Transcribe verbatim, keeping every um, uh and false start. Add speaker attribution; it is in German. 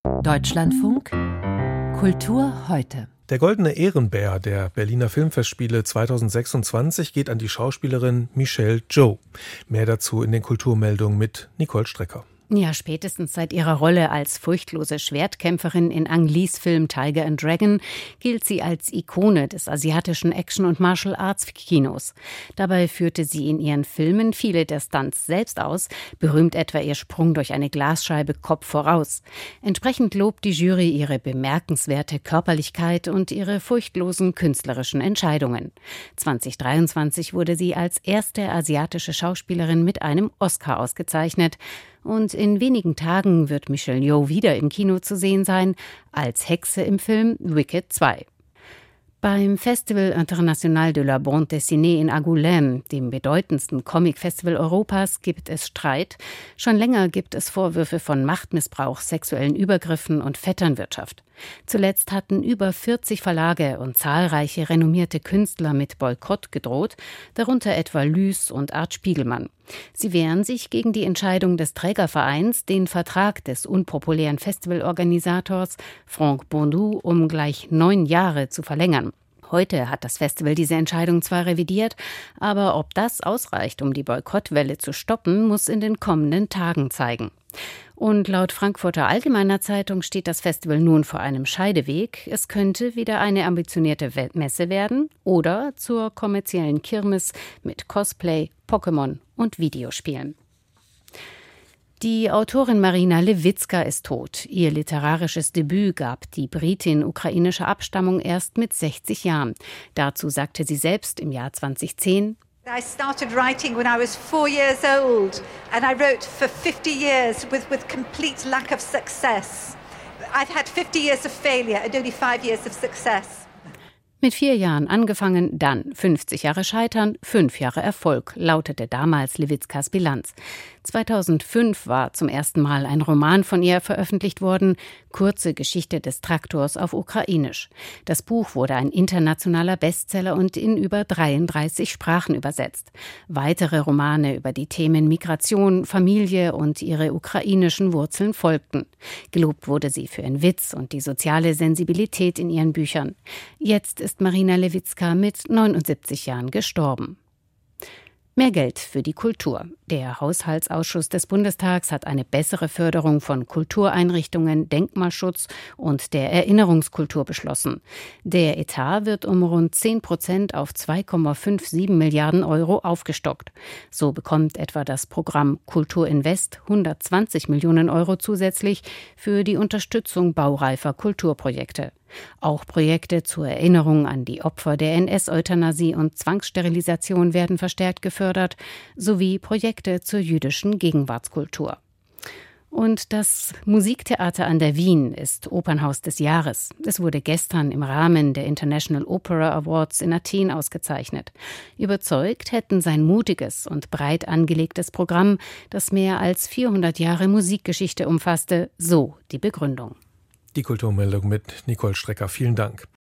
Speaker 1: Deutschlandfunk Kultur heute.
Speaker 2: Der Goldene Ehrenbär der Berliner Filmfestspiele zweitausendsechsundzwanzig geht an die Schauspielerin Michelle Yeoh. Mehr dazu in den Kulturmeldungen mit Nicole Strecker.
Speaker 3: Ja, spätestens seit ihrer Rolle als furchtlose Schwertkämpferin in Ang Lees Film Tiger and Dragon gilt sie als Ikone des asiatischen Action- und Martial-Arts-Kinos. Dabei führte sie in ihren Filmen viele der Stunts selbst aus, berühmt etwa ihr Sprung durch eine Glasscheibe Kopf voraus. Entsprechend lobt die Jury ihre bemerkenswerte Körperlichkeit und ihre furchtlosen künstlerischen Entscheidungen. zweitausenddreiundzwanzig wurde sie als erste asiatische Schauspielerin mit einem Oscar ausgezeichnet. Und in wenigen Tagen wird Michelle Yeoh wieder im Kino zu sehen sein, als Hexe im Film Wicked zwei. Beim Festival International de la Bande Dessinée in Angoulême, dem bedeutendsten Comic-Festival Europas, gibt es Streit. Schon länger gibt es Vorwürfe von Machtmissbrauch, sexuellen Übergriffen und Vetternwirtschaft. Zuletzt hatten über vierzig Verlage und zahlreiche renommierte Künstler mit Boykott gedroht, darunter etwa Lys und Art Spiegelmann. Sie wehren sich gegen die Entscheidung des Trägervereins, den Vertrag des unpopulären Festivalorganisators Franck Bondou um gleich neun Jahre zu verlängern. Heute hat das Festival diese Entscheidung zwar revidiert, aber ob das ausreicht, um die Boykottwelle zu stoppen, muss in den kommenden Tagen zeigen. Und laut Frankfurter Allgemeiner Zeitung steht das Festival nun vor einem Scheideweg. Es könnte wieder eine ambitionierte Messe werden oder zur kommerziellen Kirmes mit Cosplay, Pokémon und Videospielen. Die Autorin Marina Lewycka ist tot. Ihr literarisches Debüt gab die Britin ukrainischer Abstammung erst mit sechzig Jahren. Dazu sagte sie selbst im Jahr zweitausendzehn:
Speaker 4: I started writing when I was four years old and I wrote for fifty years with, with complete lack of success. I've had fifty years of failure and only five years of success.
Speaker 3: Mit vier Jahren angefangen, dann fünfzig Jahre Scheitern, fünf Jahre Erfolg, lautete damals Lewyckas Bilanz. zweitausendfünf war zum ersten Mal ein Roman von ihr veröffentlicht worden, Kurze Geschichte des Traktors auf Ukrainisch. Das Buch wurde ein internationaler Bestseller und in über dreiunddreißig Sprachen übersetzt. Weitere Romane über die Themen Migration, Familie und ihre ukrainischen Wurzeln folgten. Gelobt wurde sie für ihren Witz und die soziale Sensibilität in ihren Büchern. Jetzt ist Marina Lewycka mit neunundsiebzig Jahren gestorben. Mehr Geld für die Kultur. Der Haushaltsausschuss des Bundestags hat eine bessere Förderung von Kultureinrichtungen, Denkmalschutz und der Erinnerungskultur beschlossen. Der Etat wird um rund zehn Prozent auf zwei Komma siebenundfünfzig Milliarden Euro aufgestockt. So bekommt etwa das Programm Kultur Invest hundertzwanzig Millionen Euro zusätzlich für die Unterstützung baureifer Kulturprojekte. Auch Projekte zur Erinnerung an die Opfer der N S-Euthanasie und Zwangssterilisation werden verstärkt gefördert, sowie Projekte zur jüdischen Gegenwartskultur. Und das Musiktheater an der Wien ist Opernhaus des Jahres. Es wurde gestern im Rahmen der International Opera Awards in Athen ausgezeichnet. Überzeugt hätten sein mutiges und breit angelegtes Programm, das mehr als vierhundert Jahre Musikgeschichte umfasste, so die Begründung.
Speaker 2: Die Kulturmeldung mit Nicole Strecker. Vielen Dank.